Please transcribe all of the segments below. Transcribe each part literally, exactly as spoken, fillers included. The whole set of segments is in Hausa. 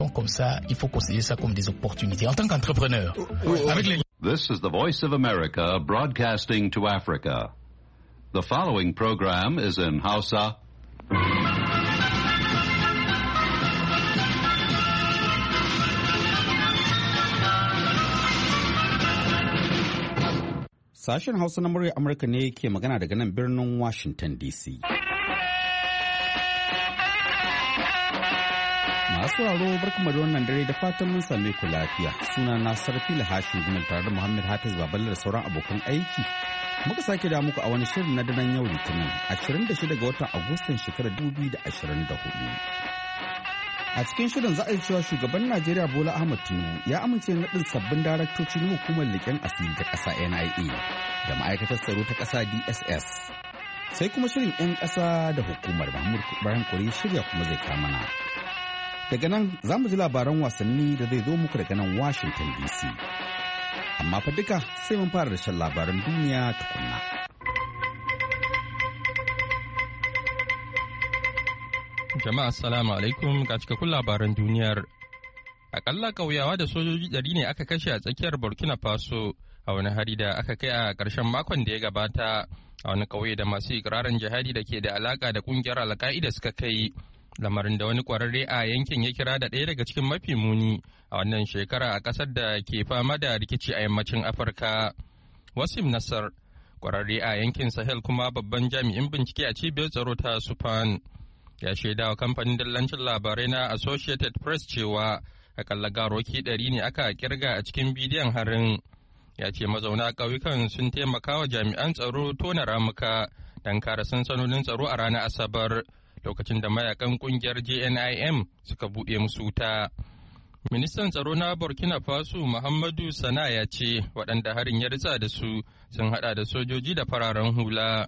Comme ça, il faut considérer ça comme des opportunités. En tant qu'entrepreneur, avec les... This is the Voice of America broadcasting to Africa. The following program is in Hausa. Sashen Hausa na murya Amurka ne ke magana daga nan birnin Washington D C. Masu sauraro barkamu da wannan dare da fatan mun same ku lafiya. Suna na Sarfila Hashim Gumal tare da Muhammad Hafiz Baballe da sauran abokan aiki. Muka sake da muku a wani shirin na daren yau Litinin ashirin da shida ga watan Agustan shekarar dubu biyu da ashirin da hudu. A cikin shirin za a yi cewa shugaban Najeriya Bola Ahmed Tinubu ya amince na naɗin sabbin daraktoci na hukumar leƙen asiri ta ƙasa N I A da ma'aikatar tsaro ta ƙasa D S S. Sai kuma shirin 'yan ƙasa da hukumar Mahmud Ibrahim Kuri shirya kuma zai kama na. Daga nan za mu ji labaran wasanni da zai zo muku daga nan Washington D C. Amma fa duka sai mun fara da shan labaran duniya tukunna. Jama'a assalamu alaikum ga cikakkun labaran duniyar. Akalla ƙauyawa da sojoji ɗari ne aka kashe a tsakiyar Burkina Faso a wani hari da aka kai a ƙarshen makon da ya gabata a wani ƙauye da masu ikirarin jihadi da ke da alaƙa da ƙungiyar Al-Qaida suka kai. Lamarin da wani ƙwararre a yankin ya kira da ɗaya daga cikin mafi muni a wannan shekara a ƙasar da ke fama da rikici a yammacin Afirka. Wasim Nassar, ƙwararre a yankin Sahel kuma babban jami'in bincike a cibiyar tsaro ta Supan, ya shaida wa kamfanin dillancin labarai na Associated Press cewa akalla garoki ɗari ne aka kirga a cikin bidiyon harin. Ya ce mazauna ƙauyukan sun taimaka wa jami'an tsaro tona ramuka don kare sansanonin tsaro a ranar Asabar, lokacin da mayakan kungiyar J N I M suka buɗe musu wuta. Ministan tsaro na Burkina Faso Muhammadu Sana ya ce waɗanda harin ya ritsa da su sun haɗa da sojoji da fararen hula.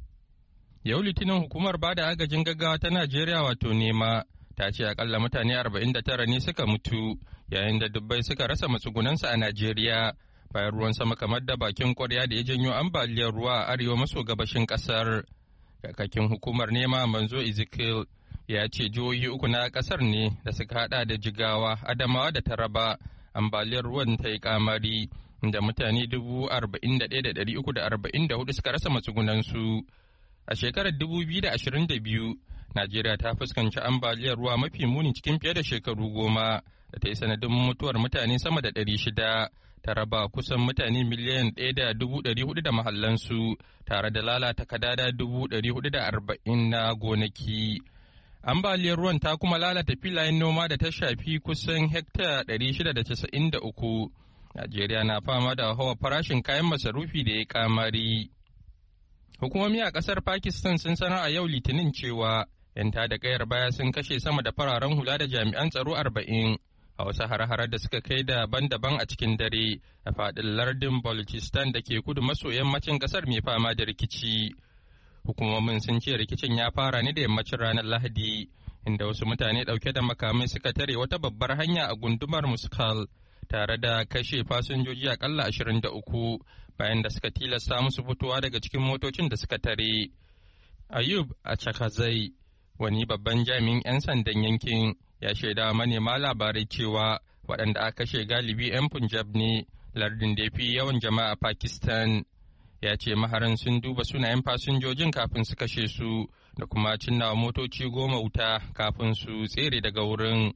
Yau Litinin hukumar bada agajin gaggawa ta Najeriya wato nema ta ce akalla mutane arba'in da tara ne suka mutu yayin da dubbai suka rasa matsugunansu a Najeriya bayan ruwan sama kamar da bakin kwarya da ya janyo ambaliyar ruwa a arewa maso gabashin ƙasar. Kakakin hukumar nema Manzo Ezekiel ya ce jihohi uku na kasar ne da suka hada da Jigawa, Adamawa da Taraba ambaliyar ruwan ta yi kamari da mutane dubu arba'in da ɗaya da ɗari uku da arba'in da hudu suka rasa matsugunansu. A shekarar dubu biyu da ashirin da biyu, Najeriya ta fuskanci ambaliyar ruwa mafi muni cikin fiye da shekaru goma da ta yi sanadin mutuwar mutane sama da ɗari shida. Ta raba kusan mutane miliyan ɗaya da dubu ɗari hudu da mahallansu tare da lalata kadada dubu ɗari hudu da arba'in na gonaki. Ambaliyar ruwan ta kuma lalata filayen noma da ta shafi kusan hekta ɗari shida da casa'in da uku. Najeriya na fama da hawa farashin kayan masarufi da ya kamari. Hukumomi a ƙasar Pakistan sun sanar a yau Litinin cewa 'yan tada kayar baya sun kashe sama da fararen hula da jami'an tsaro arba'in. A wasu hare-hare da suka kai daban-daban a cikin dare a faɗin lardin Balochistan da ke kudu maso yammacin ƙasar mai fama da rikici. Hukumomin sun ce rikicin ya fara ne da yammacin ranar Lahadi, inda wasu mutane ɗauke da makamai suka tare wata babbar hanya a gundumar Muskal, tare da kashe fasinjoji akalla ashirin da uku bayan da suka tilasta musu fitowa daga cikin motocin da suka tare. Ayub a Chakazai, wani babban jami'in 'yan sandan yankin, ya shaida manema labarai cewa waɗanda aka kashe galibi 'yan Punjab ne, lardin da ya fi yawan jama'a a Pakistan. Ya ce maharan sun duba sunayen fasinjojin kafin su kashe su da kuma cinnawa motoci goma wuta kafin su tsere daga wurin.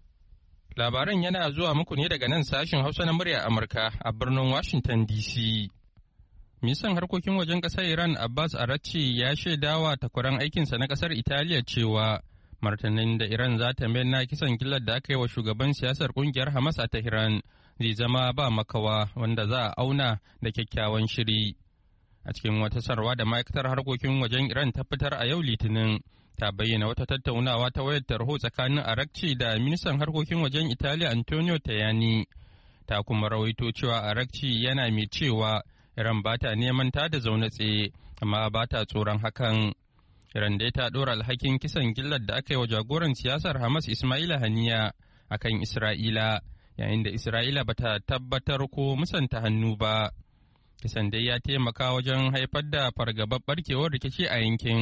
Labaran yana zuwa muku ne daga nan sashen Hausa na murya Amurka a birnin Washington D C. Ministan harkokin wajen ƙasar Iran Abbas Araghchi ya shaidawa takwaran aikinsa na ƙasar Italiya cewa martanin da Iran za ta mayar na kisan gillar da aka yi wa shugaban siyasar kungiyar Hamas a Tehran zai zama ba makawa wanda za a auna da kyakkyawan shiri. A cikin wata sarwa da ma'aikatar harkokin wajen Iran ta fitar a yau Litinin, ta bayyana wata tattaunawa ta wayar tarho tsakanin Araghchi da ministan harkokin wajen Italiya Antonio Tajani. Ta kuma rawaito cewa Araghchi yana mai cewa Iran ba ta neman ta da zaune tsaye, amma ba ta tsoron hakan. Iran dai ta ɗora alhakin kisan gillar da aka yi wa jagoran siyasar Hamas Ismaila Haniya a kan Isra'ila, yayin da Isra'ila ba ta tabbatar ko musanta hannu ba. Kisan dai ya taimaka wajen haifar da fargabar barkewar rikici a yankin,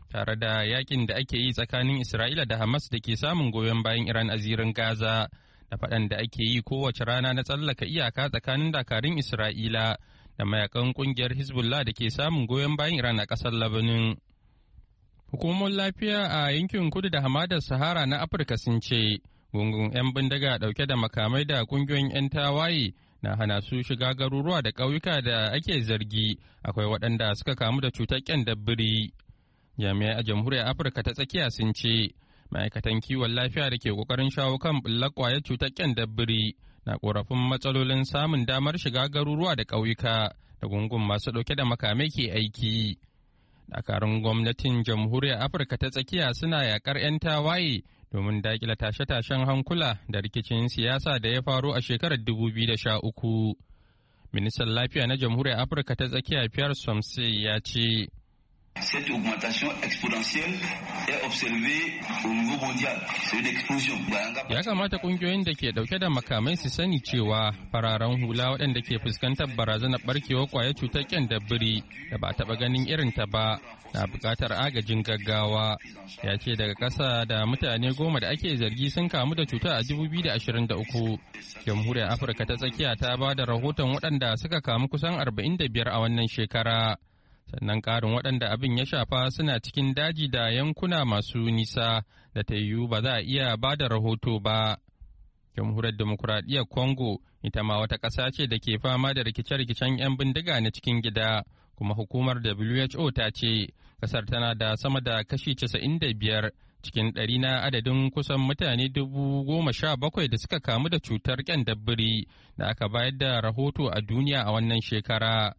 tare da yakin da ake yi tsakanin Isra'ila da Hamas da ke samun goyon bayan Iran a zirin Gaza, da faɗan da ake yi kowace rana na tsallaka iyaka tsakanin dakarun Isra'ila da mayakan ƙungiyar Hezbollah da ke samun goyon bayan Iran a ƙasar Lebanon. Hukumomin lafiya a yankin kudu da hamadar Sahara na Afirka sun ce, gungun 'yan bindiga ɗauke da makamai da ƙungiyoyin 'yan tawaye na hana su shiga garuruwa da ƙauyuka da ake zargi akwai waɗanda suka kamu da cutar ƙyandabbiri. Jami'ai a Jamhuriyar Afirka ta tsakiya sun ce, ma'aikatan kiwon lafiya da ke ƙoƙarin shawo kan ɓullar ƙwayar cutar ƙyandabbiri na ƙorafin matsalolin samun damar shiga garuruwa da ƙauyuka da gungun masu ɗauke da makamai ke aiki. Dakarun gwamnatin Jamhuriyar Afirka ta tsakiya suna yaƙar 'yan tawaye domin daƙile tashe-tashen hankula da rikicin siyasa da ya faru a shekarar dubu biyu da sha uku. Ministan Lafiya na Jamhuriyar Afirka ta tsakiya Pierre Somse ya ce, Cette augmentation exponentielle est observée au niveau mondial. C'est une explosion. Ya kamata kungiyoyin da ke dauke da makamai su sani cewa fararen hula waɗanda ke fuskantar barazanar barkewar kwayar cutar ƙyandabbiri da ba taɓa ganin irin ta ba na buƙatar agajin gaggawa. Ya ce daga ƙasa da mutane goma da ake zargi sun kamu da cutar a dubu biyu da ashirin da uku. Jamhuriyar Afirka ta tsakiya ta ba da rahoton waɗanda suka kamu kusan arba'in da biyar a wannan shekara. Sannan ƙarin waɗanda abin ya shafa suna cikin daji da yankuna masu nisa da ta yiwu ba za a iya ba da rahoto ba. Jamhuriyar Demokuraɗiyyar Congo ita ma wata ƙasa ce da ke fama da rikice-rikicen 'yan bindiga na cikin gida, kuma hukumar W H O ta ce ƙasar tana da sama da kashi casa'in da biyar cikin ɗari na adadin kusan mutane dubu goma sha bakwai da suka kamu da cutar ƙyandabbiri da aka bayar da rahoto a duniya a wannan shekara.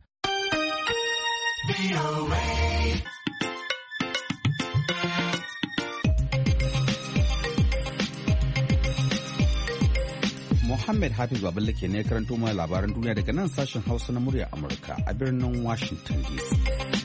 Muhammad Hafiz Baballe ke ne karanto mana labaran duniya daga nan sashen Hausa na muryar Amurka a birnin Washington D C.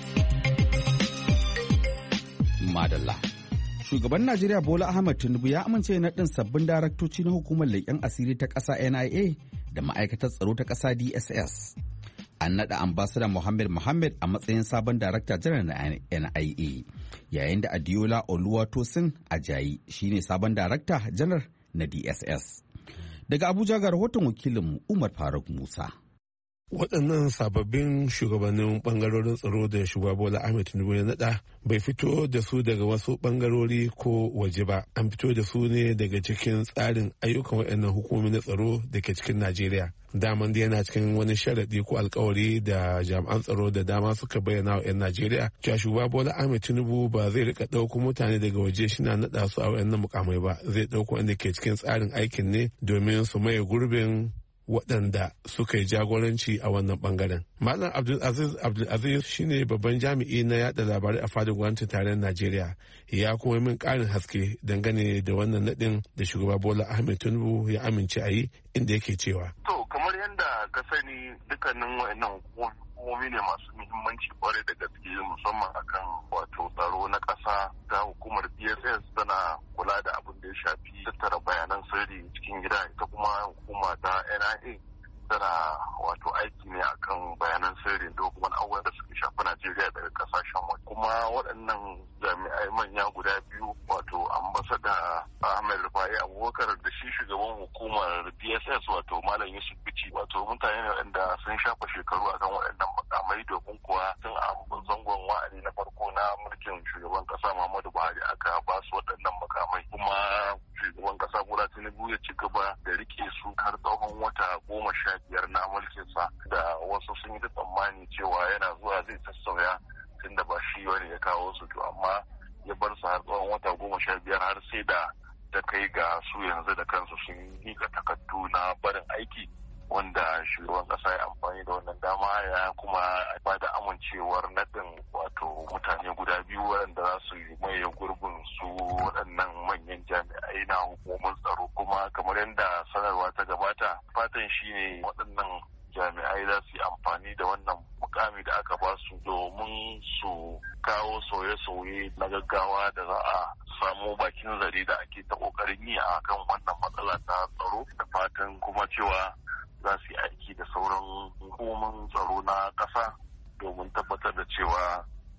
Madalla. Shugaban Najeriya Bola Ahmed Tinubu ya amince na ɗin sabbin daraktoci na hukumar leƙen asiri ta ƙasa N I A da ma'aikatar tsaro ta ƙasa D S S. An naɗa ambasada Muhammad Muhammad a matsayin sabon darakta janar na N I A, yayin da Adiola Oluwatosin Ajayi shine sabon darakta janar na D S S. Daga Abuja ga rahoton wakilinmu Umar Faruk Musa. Waɗannan sababbin shugabannin ɓangarorin tsaro da shugaba Bola Ahmed Tinubu ya naɗa bai fito da su daga wasu ɓangarori ko waje ba, an fito da su ne daga cikin tsarin ayyukan waɗannan hukumomi na tsaro da ke cikin Najeriya. Daman da yana cikin wani sharaɗi ko alkawari da jami'an tsaro da dama suka bayyana wa 'yan Najeriya cewa shugaba Bola Ahmed Tinubu ba zai rika ɗauko mutane daga waje shina naɗa su a waɗannan mukamai ba, zai ɗauko wanda ke cikin tsarin aikin ne domin su maye gurbin waɗanda suka yi jagoranci a wannan bangaren. Malam Abdulaziz Abdulaziz shine babban jami'i na yada labarai a fadin gwamnatin tarayyar Najeriya, ya kuma min ƙarin haske dangane da wannan naɗin da shugaba Bola Ahmed Tinubu ya amince a yi, inda yake cewa. To kamar yadda ka sani dukkanin wa'annan hukumomi ne masu muhimmanci kwarai da gaske musamman akan wato tsaro na ƙasa. Ta hukumar D S S tana kula da abin da ya shafi tattara bayanan sirri cikin gida, ita kuma hukuma ta N I A tana wato aiki ne akan bayanan sirri da kuma abubuwan da suka shafi Najeriya daga kasashen waje. Kuma waɗannan jami'ai manya guda biyu wato ambasada Ahmed Rufai Abubakar da shi shugaban hukumar D S S wato Malam Yusuf Bichi wato mutane ne waɗanda sun shafa shekaru akan waɗannan makamai, domin kuwa tun a zangon wa'adi na farko na mulkin shugaban kasa Muhammadu Buhari aka ba su waɗannan makamai, kuma shugaban kasa Bola Tinubu ya ci gaba da rike su har tsawon wata goma sha biyar na mulkinsa, da wasu sun yi tsammani cewa yana zuwa zai sassauya tunda ba shi wani ya kawo su, to amma ya bar su har tsawon wata goma sha biyar har sai da ta kai ga su yanzu da kansu sun yi ga takardu na barin aiki, wanda shugaban kasa ya amfani da wannan dama ya kuma ba da amincewar naɗin wato mutane guda biyu waɗanda za su yi maye gurbin su waɗannan manyan jami'ai na hukumar tsaro. Kuma kamar yadda sanarwa ta gabata, fatan shine waɗannan jami'ai za su yi amfani da wannan mukami da aka ba su domin su kawo sauye-sauye na gaggawa da za a samu bakin zare da ake ta ƙoƙarin yi a kan wannan matsala ta tsaro, da fatan kuma cewa za su yi aiki da sauran hukumomin tsaro na ƙasa domin tabbatar da cewa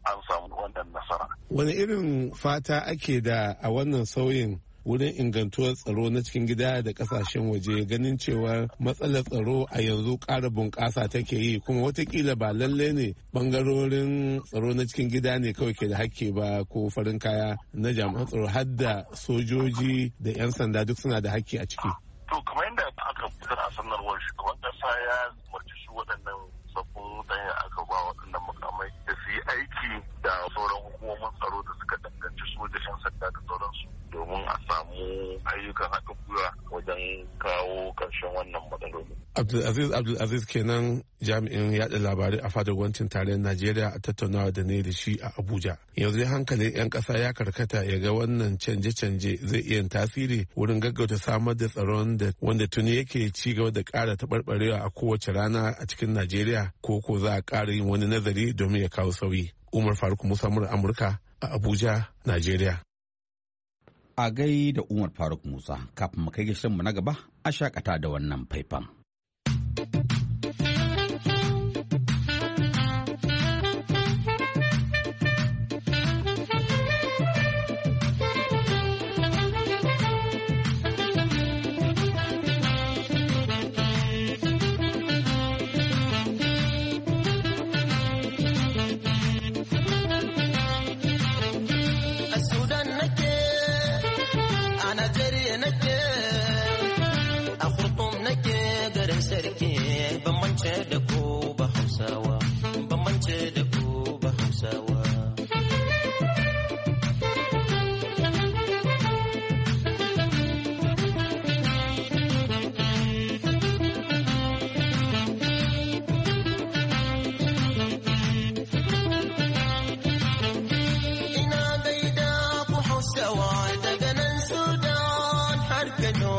an samu wannan nasara. Wani irin fata ake da a wannan sauyin wurin ingantuwar tsaro na cikin gida da kasashen waje, ganin cewa matsalar tsaro a yanzu ƙara bunƙasa take yi, kuma watakila ba lalle ne bangarorin tsaro na cikin gida ne kawai ke da hakke ba ko farin kaya na jami'an tsaro, har da sojoji da 'yan sanda duk suna da hakke a ciki. To kamar yadda aka fitar a sanarwar shugaban ƙasa ya umarci shi waɗannan sabbin mutane aka ba waɗannan makamai da su yi aiki da sauran hukumomin tsaro da suka danganci soja, 'yan sanda da sauransu, domin a samu ayyukan haɗin gwiwa wajen kawo ƙarshen wannan matsaloli. Abdulaziz Abdulaziz kenan jami'in yaɗa labarai a fadar gwamnatin tarayyar Najeriya a tattaunawa da ne da shi a Abuja. Yanzu dai hankalin 'yan ƙasa ya karkata ya ga wannan canje-canje zai iya tasiri wurin gaggauta samar da tsaron da wanda tuni yake ci gaba da ƙara taɓarɓarewa a kowace rana a cikin Najeriya, ko ko za a ƙara yin wani nazari domin ya kawo sauyi. Umar Faruk Musa Amurka a Abuja, Najeriya. A gai da Umar Faruk Musa, kafin mu kai mu na gaba a shakata da wannan faifan. da ko ba Hausawa, ban mance da ko ba Hausawa. Ina gaida ku Hausawa daga nan Sudan har Kano,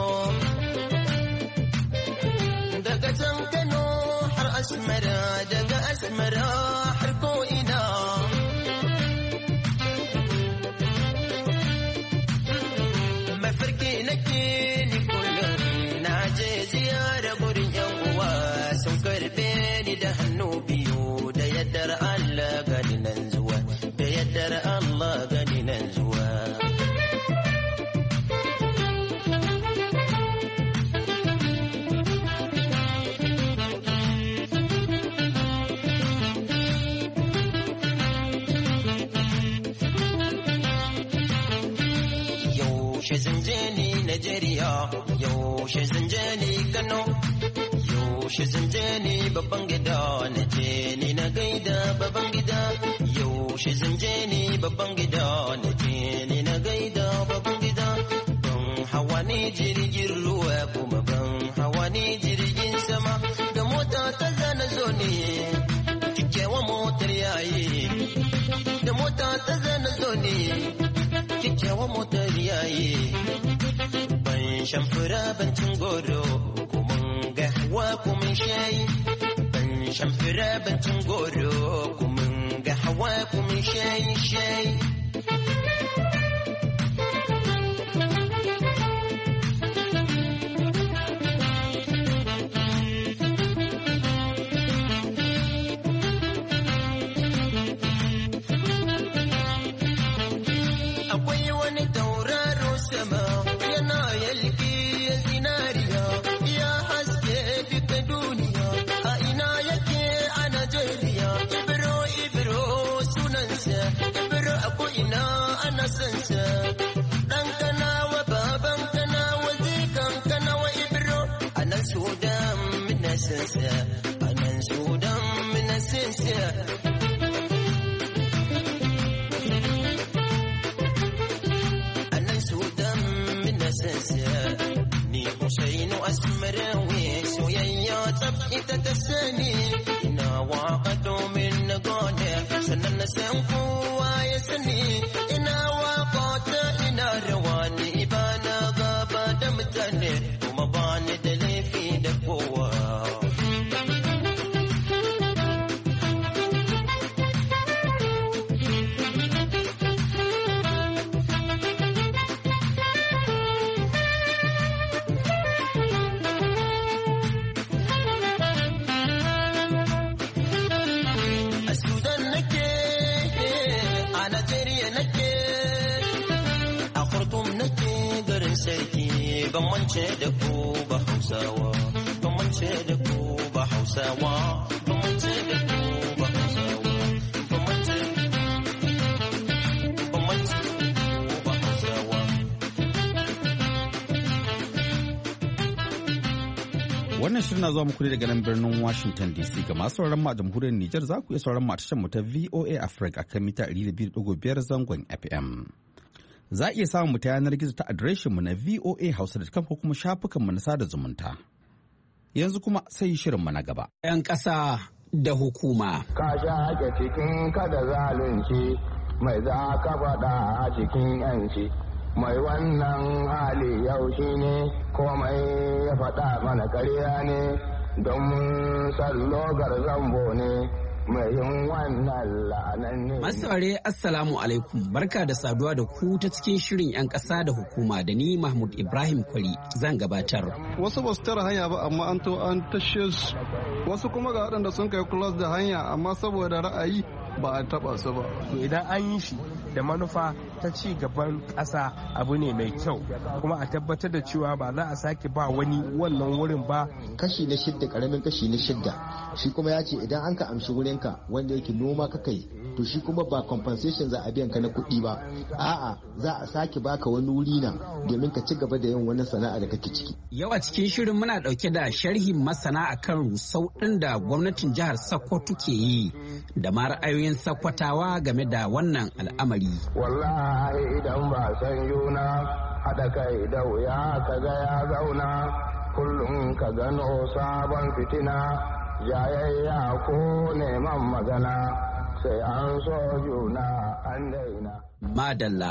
daga can Kano Asmara, daga Asmara har ko ina. Mafarki nake ni kullum na je ziyara gurin yan uwa, sun karbe ni da hannu biyu, da yaddar Allah gani nan zuwa, da yaddar Allah gani nan zuwa. Yaushe zan je ni Najeriya, yaushe zan je ni Kano, yaushe zan je ni babban gida, na je ni na gaida babban gida, yaushe zan je ni babban gida, na je ni na gaida babban gida. Ban hawa ni jirgin ruwa kuma ban hawa ni jirgin sama, da mota ta zana zo ne, kikewa motar yayi, da mota ta zana zo ne. Kyakkyawa motar yayi, ban shan fura ban cin goro, kuma gawa kuma shayi, ban shan fura ban cin goro, kuma gawa kuma shayi shayi. Dan kanawa baban kanawa zikan kanawa Ibro, anan Sudan mina sansa, anan Sudan mina sansa. Anan Sudan mina sansa, ni Husainu Asmarawi, soyayya tsab ita ta sani, ina waka domin na gode, sannan na san kowa ya sani. Rawani ba na gaba da mutane, kuma ba ni da laifi da kowa. A Sudan nake ban mance da ku ba Hausawa, ban mance da ku ba Hausawa, ban mance da ku ba Hausawa, ban mance ban mance da ku ba Hausawa. Wannan shirin na zuwa muku ne daga nan birnin Washington D C. Ga masu sauraron mu a jamhuriyar Nijar za ku iya sauraron mu a tashar mu ta V O A Africa akan mita ɗari da biyu da ɗigo biyar zangon F M. Za a iya samun mu ta yanar gizo ta adireshin mu na v o a hausa dot com ko kuma shafukan mu na sada zumunta. Yanzu kuma sai shirin mu na gaba. ‘Yan ƙasa da hukuma. Ka sha ake cikin kada zalunci mai za ka faɗa a cikin ‘yanci. Mai wannan hali yau shi ne komai ya faɗa mana karya ne don sallogar zambo ne. Masaure Assalamu alaikum, barka da saduwa da ku ta cikin shirin 'yan ƙasa da hukuma da ni Mahmud Ibrahim Kwari zan gabatar. Wasu ba su tara hanya ba amma an to an tashe su, wasu kuma ga waɗanda sun kai kulas da hanya amma saboda ra'ayi ba a taɓa su ba. Idan an yi shi da manufa ta ci gaban ƙasa abu ne mai kyau kuma a tabbatar da cewa ba za a sake ba wani wannan wurin ba. Kashi na shidda karamin kashi na shidda shi kuma ya ce idan an ka amshi wurinka wanda yake noma ka kai to shi kuma ba compensation za a biyan ka na kuɗi ba, a'a za a sake baka wani wuri na domin ka ci gaba da yin wani sana'a da kake ciki. Yau a cikin shirin muna ɗauke da sharhin masana akan rusau ɗin da gwamnatin jihar Sokoto ke yi da ma ra'ayoyin Sokotawa game da wannan al'amari. Wallahi idan ba san yuna haɗa kai da wuya ka ga ya zauna kullum ka gano sabon fitina jayayya ko neman magana sai an so juna an daina. Madalla.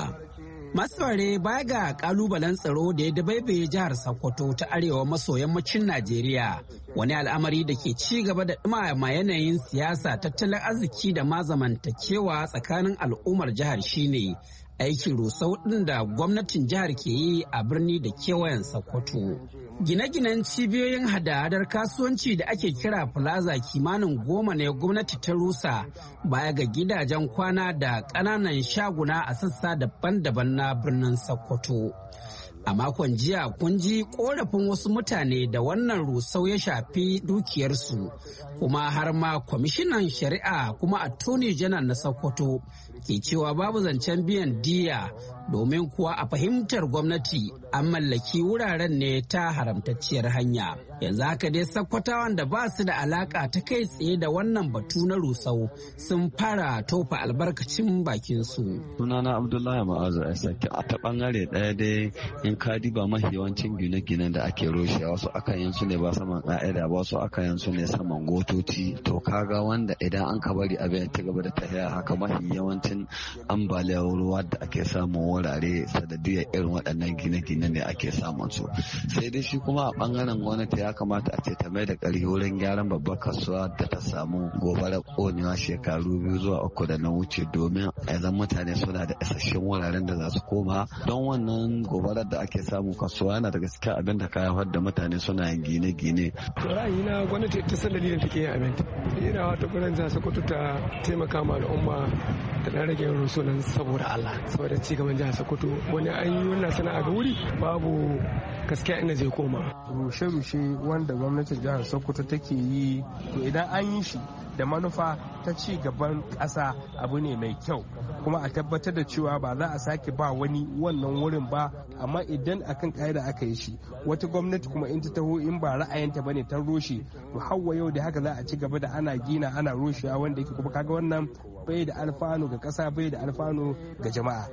Masfare baya ga kalubalen tsaro da ya dabaibaye jihar Sokoto ta arewa maso yammacin Najeriya, wani al'amari da ke ci gaba da ɗumama yanayin siyasa, tattalin arziki da ma zamantakewa tsakanin al'ummar jihar shine aikin rusau ɗin da gwamnatin jihar ke yi a birni da kewayen Sokoto. Gine-ginen cibiyoyin hada-hadar kasuwanci da ake kira plaza kimanin goma ne gwamnati ta rusa baya ga gidajen kwana da ƙananan shaguna a sassa daban-daban na birnin Sokoto. A makon jiya kun ji korafin wasu mutane da wannan rusau ya shafi dukiyarsu, kuma har ma kwamishinan shari'a kuma attorney general na Sokoto ke cewa babu zancen biyan diya domin kuwa a fahimtar gwamnati an mallaki wuraren ne ta haramtacciyar hanya. Yanzu haka dai Sokotawan da ba su da alaka ta kai tsaye da wannan batu na rusau sun fara tofa albarkacin bakin su. Sunana Abdullahi Ma'azu Aisaki. A ta bangare ɗaya dai in ka diba mafi yawancin gine-ginen da ake rushewa wasu akan yin su ne ba saman ƙa'ida ba, wasu akan yin su ne saman gotoci. To kaga wanda idan an ka bari abin ta gaba da tafiya haka mafi yawancin ambaliyar ruwa da ake samun wurare sanadiyar irin waɗannan gine-gine ne ake samun su. Sai dai shi kuma a bangaren gwamnati ya kamata a ce ta mai da ƙarfi wurin gyaran babbar kasuwa da ta samu gobarar ƙonewa shekaru biyu zuwa uku da na wuce domin a zan mutane suna da isasshen wuraren da za su koma, don wannan gobarar da ake samu kasuwa yana daga cikin abin da ka haifar da mutane suna yin gine-gine. Ra'ayina gwamnati ta san dalilin take yin abin. Ina wata gurin jihar Sokoto ta taimaka ma al'umma da ɗan rage rusunan saboda Allah, saboda ci gaban jihar Sokoto. Wani an yi wannan sana'a ga wuri babu gaskiya inda zai koma. Rushe-rushe wanda gwamnatin jihar Sokoto take yi, to idan an yi shi da manufa ta ci gaban ƙasa abu ne mai kyau kuma a tabbatar da cewa ba za a sake ba wani wannan wurin ba, amma idan akan ƙa'ida aka yi shi wata gwamnati kuma in ta taho in ba ra'ayinta bane ta roshe, to hawa yau da haka za a ci gaba da ana gina ana roshewa wanda yake kuma kaga wannan bai da alfanu ga ƙasa bai da alfanu ga jama'a.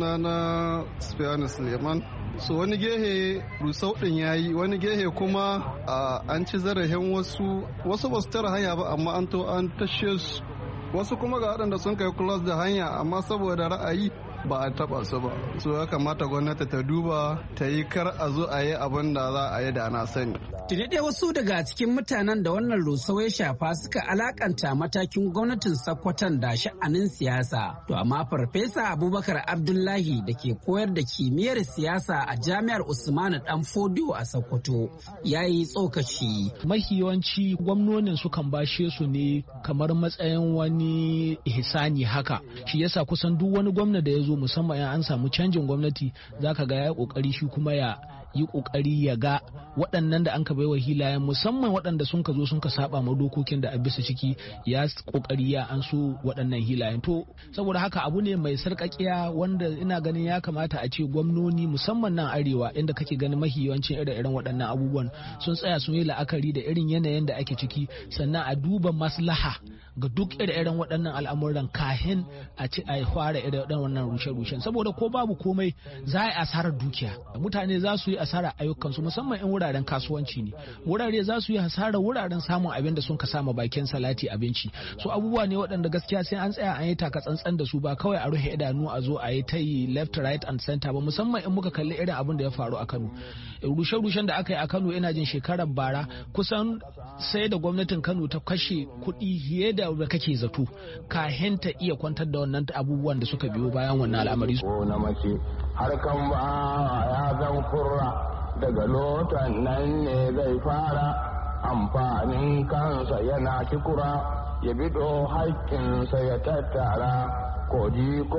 Sunana Sufiyanu Suleiman. So wani gehe rusau din yayi, wani gehe kuma an ci zarafin wasu wasu ba su tara hanya ba amma an to an tashe su, wasu kuma ga waɗanda sun kai kulas da hanya amma saboda ra'ayi ba a taba su ba. So ya kamata gwamnati ta duba ta yi kar a zo a yi abin da za a yi da na sani. Tuni dai wasu daga cikin mutanen da wannan rusau ya shafa suka alakanta matakin gwamnatin Sokoton da sha'anin siyasa. To amma Farfesa Abubakar Abdullahi da ke koyar da kimiyyar siyasa a Jami'ar Usmanu Dan Fodio a Sokoto ya yi tsokaci. Mafi yawanci gwamnonin sukan bashe su ne kamar matsayin wani ihsani haka. Shi yasa kusan duk wani gwamna da ya zo musamman an samu canjin gwamnati zaka ga ya kokari shi kuma ya yi kokari ya ga waɗannan da an ka baiwa hilayen musamman waɗanda sun ka zo sun ka saba ma dokokin da a bisa ciki ya kokari ya an so waɗannan hilayen. To saboda haka abu ne mai sarƙaƙiya wanda ina ganin ya kamata a ce gwamnoni musamman nan arewa inda kake ganin mahi yawancin irin waɗannan abubuwan sun tsaya sun yi la'akari da irin yanayin da ake ciki, sannan a duba maslaha ga duk irin waɗannan al'amuran kahin a ci a fara irin wannan rushe-rushen, saboda ko babu komai za a yi asarar dukiya, mutane za su yi asarar ayyukansu musamman in wuraren kasuwanci ne, wurare za su yi asarar wuraren samun abin da sun ka sama bakin salati abinci. So abubuwa ne waɗanda gaskiya sai an tsaya an yi taka tsantsan da su, ba kawai a rufe idanu a zo a yi ta yi left right and center ba, musamman in muka kalli irin abin da ya faru a Kano. Rushe-rushen da aka yi a Kano ina jin shekarar bara kusan sai da gwamnatin Kano ta kashe kuɗi fiye da kake zato kahin ta iya kwantar da wannan abubuwan da suka biyo bayan wannan al'amari. Harkan ba ya zan kurra daga lotan nan ne zai fara amfanin kansa yana kikura ya bido haƙƙinsa ya tattara. To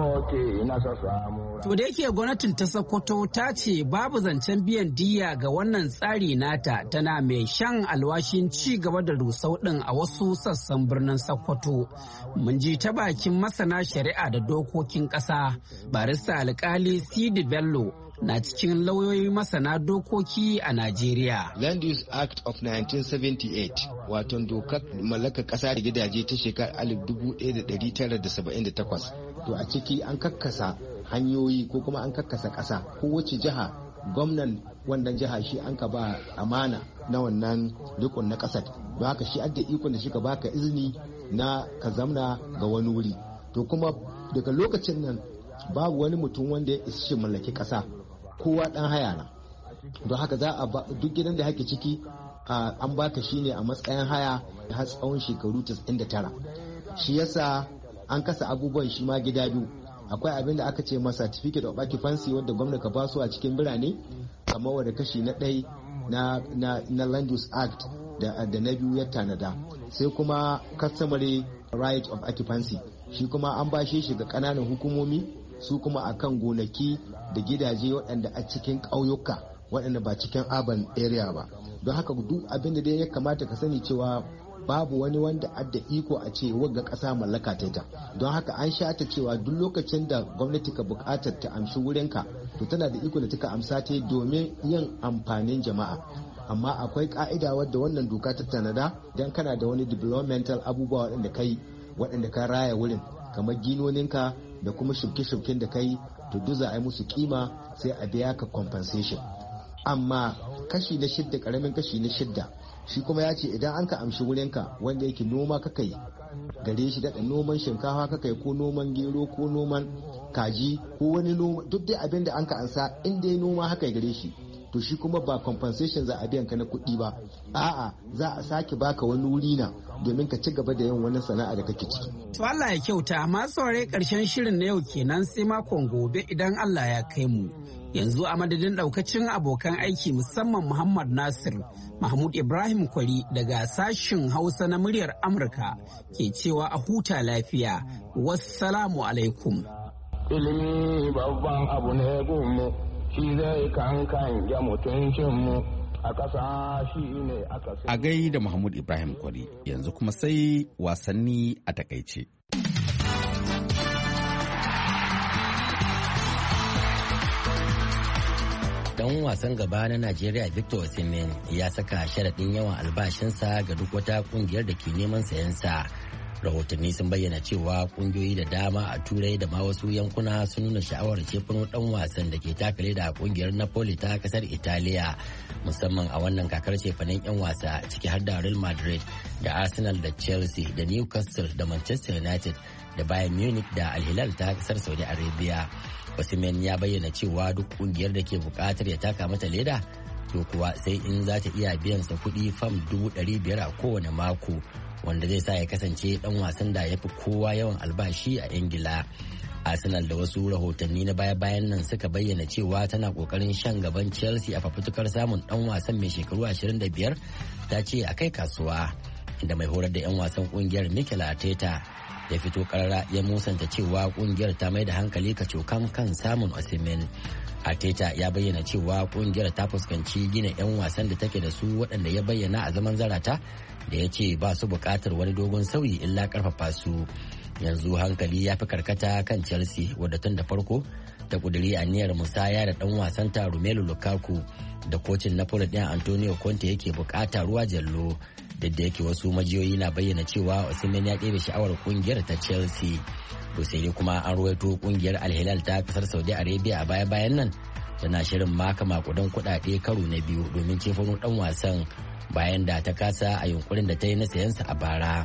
da yake gwamnatin ta Sokoto ta ce babu zancen biyan diyya ga wannan tsari nata, tana mai shan alwashin ci gaba da rusau din a wasu sassan birnin Sokoto. Mun ji ta bakin masana shari'a da dokokin ƙasa, barista alkali Sidi Bello na cikin lauyoyi masana dokoki a Najeriya. Land Use Act of nineteen seventy-eight, wato dokar mallakar ƙasa da gidaje ta shekarar alif dubu ɗaya da ɗari tara da saba'in da takwas. To a ciki an kakkasa hanyoyi ko kuma an kakkasa ƙasa. Kowace jiha, gwamnan wannan jiha shi an ka ba amana na wannan rikon na ƙasar. Don haka shi adda ikon da shi ka baka izini na ka zamna ga wani wuri. To kuma daga lokacin nan babu wani mutum wanda ya isa mallaki ƙasa. Kowa dan haya na, don haka za a duk gidan da hake ciki an baka shi ne a matsayin haya har tsawon shekaru casa'in da tara. Shi yasa an kasa abubuwan shi ma gida biyu. Akwai abin da aka ce ma certificate of occupancy wanda gwamnati ka basu a cikin birane, kamar wadda kashi na ɗai na, na, na Land Use Act da, da na biyu ya tanada. Sai kuma customary right of occupancy, shi kuma an bashe shi ga ƙananan hukumomi, su kuma akan gonaki da gidaje waɗanda a cikin ƙauyuka waɗanda ba cikin urban area ba. Don haka duk abin da dai ya kamata ka sani cewa babu wani wanda adda iko a ce wagga ƙasa mallaka ta ta. Don haka an shata cewa duk lokacin da gwamnati ka buƙatar ta amshi wurinka, to tana da iko da taka amsa ta domin yin amfanin jama'a. Amma akwai ka'ida wadda wannan doka ta tanada don kana da wani developmental abubuwa waɗanda kai waɗanda ka raya wurin, kamar ginoninka da kuma shuke-shuken da kai, to duk za a yi musu kima sai a biya ka compensation. Amma kashi na shidda, karamin kashi na shidda, shi kuma ya ce idan an ka amshi wurinka wanda yake noma ka kai gare shi, daɗa noman shinkafa ka kai ko noman gero ko noman kaji ko wani noma, duk dai abin da an ka ansa in dai noma haka gare shi, to shi kuma ba compensation za a biyan ka na kuɗi ba, a'a za a sake baka wani wuri na domin ka ci gaba da yin wani sana'a da kake ciki. To Allah ya kyauta, masu saurare karshen shirin na yau kenan sai makon gobe idan Allah ya kai mu. Yanzu a madadin daukacin abokan aiki musamman Muhammad Nasir, Mahmud Ibrahim Kwari daga sashin Hausa na muryar Amurka ke cewa a huta lafiya. Wassalamu alaikum. Ilimi babban abu ne gunmu, shi zai kankan ya mutuncinmu. A ƙasa shi ne aka a gai da Mahmud Ibrahim Kwari. Yanzu kuma sai wasanni a takaice. Dan wasan gaba na Najeriya Victor Osimhen ya saka sharaɗin yawan albashinsa ga duk wata ƙungiyar da ke neman sayansa. Rahotanni sun bayyana cewa ƙungiyoyi da dama a Turai da ma wasu yankuna sun nuna sha'awar cefano ɗan wasan da ke takale da ƙungiyar Napoli ta ƙasar Italiya, musamman a wannan kakar cefanen 'yan wasa ciki har da Real Madrid da Arsenal da Chelsea da Newcastle da Manchester United da Bayern Munich da Al Hilal ta ƙasar Saudi Arabia. Osimhen ya bayyana cewa duk kungiyar da ke bukatar ya taka mata leda to kuwa sai in za ta iya biyan sa kuɗi fam dubu ɗari biyar a kowane mako, wanda zai sa ya kasance dan wasan da ya fi kowa yawan albashi a Ingila. Arsenal da wasu rahotanni na baya-bayan nan suka bayyana cewa tana kokarin shan gaban Chelsea a fafutukar samun dan wasan mai shekaru ashirin da biyar, ta ce a kai kasuwa. da mai horar da 'yan wasan kungiyar Mikel Arteta ya fito karara ya musanta cewa kungiyar ta mai da hankali kacokan kan samun Osimhen. Arteta ya bayyana cewa kungiyar ta fuskanci gina 'yan wasan da take da su waɗanda ya bayyana a zaman zarata da ya ce ba su buƙatar wani dogon sauyi illa ƙarfafa su. Yanzu hankali ya fi karkata kan Chelsea wadda tun da farko ta kuduri aniyar musaya da ɗan wasan ta Romelu Lukaku da kocin Napoli ɗin Antonio Conte yake buƙata ruwa jallo. Duk da yake wasu majiyoyi na bayyana cewa Osimhen ya ɗebe sha'awar kungiyar ta Chelsea. To sai dai kuma an ruwaito kungiyar Al Hilal ta kasar Saudi Arabia a baya-bayan nan tana shirin maka makudan kuɗaɗe karo na biyu domin cefano ɗan wasan bayan da ta kasa a yunkurin da ta yi na sayansa a bara.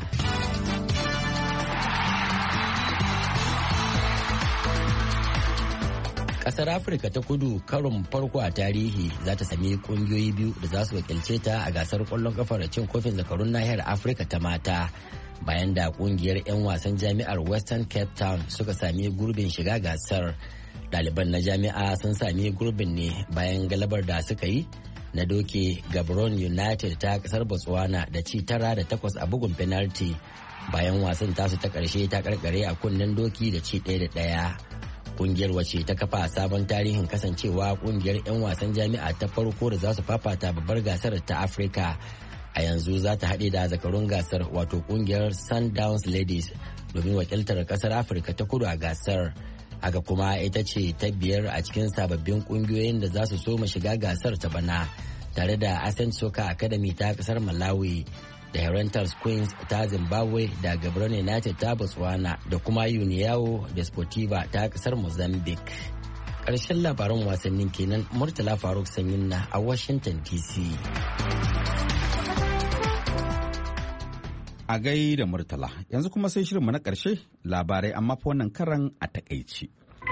Kasar Afirka ta Kudu karon farko a tarihi za ta sami kungiyoyi biyu da za su wakilce ta a gasar kwallon kafar cin kofin zakarun nahiyar Afirka ta mata bayan da kungiyar 'yan wasan jami'ar Western Cape Town suka sami gurbin shiga gasar. Ɗaliban na jami'a sun sami gurbin ne bayan galabar da suka yi na doke Gaborone United ta kasar Botswana da ci tara da takwas a bugun penalty bayan wasan tasu ta ƙarshe ta karkare a kunnen doki da ci ɗaya da ɗaya. Kungiyar wace ta kafa sabon tarihin kasancewa kungiyar 'yan wasan jami'a ta farko da za su fafata babbar gasar ta Afirka. A yanzu za ta haɗe da zakarun gasar wato kungiyar Sundowns Ladies domin wakiltar kasar Afirka ta Kudu a gasar. Haka kuma ita ce ta biyar a cikin sababbin kungiyoyin da za su soma shiga gasar ta bana tare da Ascent Soccer Academy ta kasar Malawi da Herentals Queens ta Zimbabwe da Gaborone United ta Botswana da kuma União Desportiva ta kasar Mozambique. Ƙarshen labaran wasannin kenan. Murtala Faruk Sanyin na a Washington D C. A gai da Murtala, yanzu kuma sai shirinmu na ƙarshe labarai amma fa wannan karan a takaici.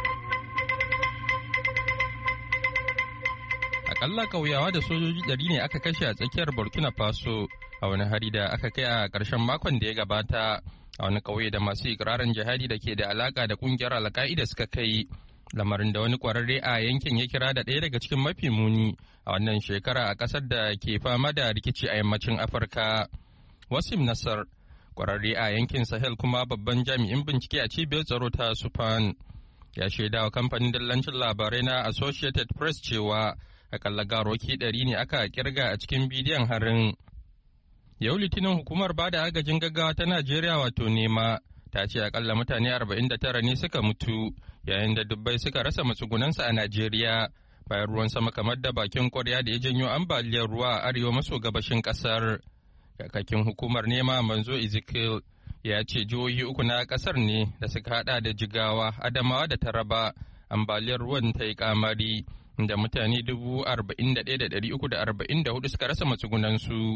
Akalla ƙauyawa da sojoji ɗari ne aka kashe a tsakiyar Burkina Faso a wani hari da aka kai a ƙarshen makon da ya gabata a wani ƙauye da masu ikirarin jihadi da ke da alaƙa da ƙungiyar Al-Qaida suka kai, lamarin da wani ƙwararre a yankin ya kira da ɗaya daga cikin mafi muni a wannan shekara a ƙasar da ke fama da rikici a yammacin Afirka. Wasim Nasar, ƙwararre a yankin Sahel kuma babban jami'in bincike a cibiyar tsaro ta Supan, ya shaida wa kamfanin dillancin labarai na Associated Press cewa akalla garoki ɗari ne aka kirga a cikin bidiyon harin. Yau Litinin hukumar bada agajin gaggawa ta Najeriya wato nema ta ce akalla mutane arba'in da tara ne suka mutu yayin da dubbai suka rasa matsugunansu a Najeriya bayan ruwan sama kamar da bakin kwarya da ya janyo ambaliyar ruwa a arewa maso gabashin kasar. Kakakin hukumar nema Manzo Ezekiel ya ce jihohi uku na kasar ne da suka hada da Jigawa, Adamawa da Taraba ambaliyar ruwan ta yi kamari da mutane dubu arba'in da ɗaya da ɗari uku da arba'in da hudu suka rasa matsugunansu.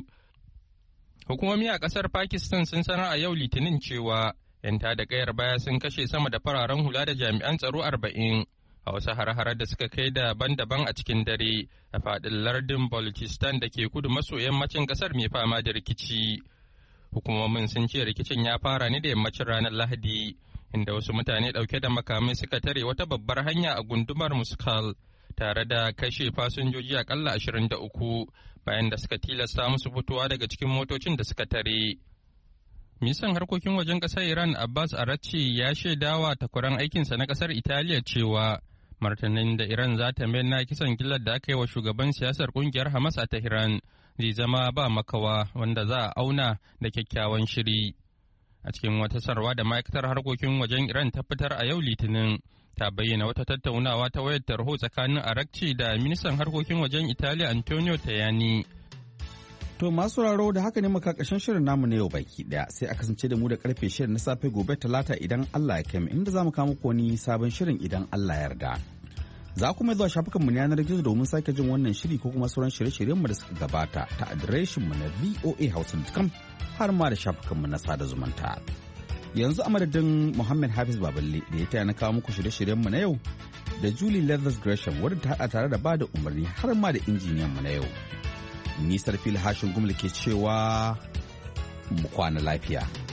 Hukumomi a ƙasar Pakistan sun sanar a yau Litinin cewa 'yan tada kayar baya sun kashe sama da fararen hula da jami'an tsaro arba'in a wasu hare-hare da suka kai daban-daban a cikin dare a faɗin lardin Balochistan da ke kudu maso yammacin ƙasar mai fama da rikici. Hukumomin sun ce rikicin ya fara ne da yammacin ranar Lahadi, inda wasu mutane ɗauke da makamai suka tare wata babbar hanya a gundumar Muskal tare da kashe fasinjoji akalla ashirin da uku bayan da suka tilasta musu fitowa daga cikin motocin da suka tare. Ministan harkokin wajen ƙasar Iran Abbas Araghchi ya shaidawa takwaran aikinsa na ƙasar Italiya cewa martanin da Iran za ta mayar na kisan gillar da aka yi wa shugaban siyasar ƙungiyar Hamas a Tehran zai zama ba makawa wanda za a auna da kyakkyawan shiri. A cikin wata sarwa da ma'aikatar harkokin wajen Iran ta fitar a yau Litinin, ta bayyana wata tattaunawa ta wayar tarho tsakanin Araghchi da ministan harkokin wajen Italiya Antonio Tajani. To masu sauraro da haka ne muka ƙarshen shirin namu na yau baki daya, sai a kasance da mu da karfe shirin na safe gobe talata idan Allah ya kai mu, inda zamu kawo muku wani sabon shirin idan Allah ya yarda. Za ku mai zuwa shafukan mu na yanar gizo domin sake jin wannan shiri ko kuma sauran shirye-shiryen mu da suka gabata ta adireshin mu na v o a hausa dot com har ma da shafukan mu na sada zumunta. Yanzu a madadin Muhammad Hafiz Baballe da ya taya na kawo muku shirye-shiryen mu na yau da Julie Leathers Gresham wadda ta hada tare da bada umarni har ma da injiniyan mu na yau. Nisar fil hashin gumla ke cewa mu kwana lafiya.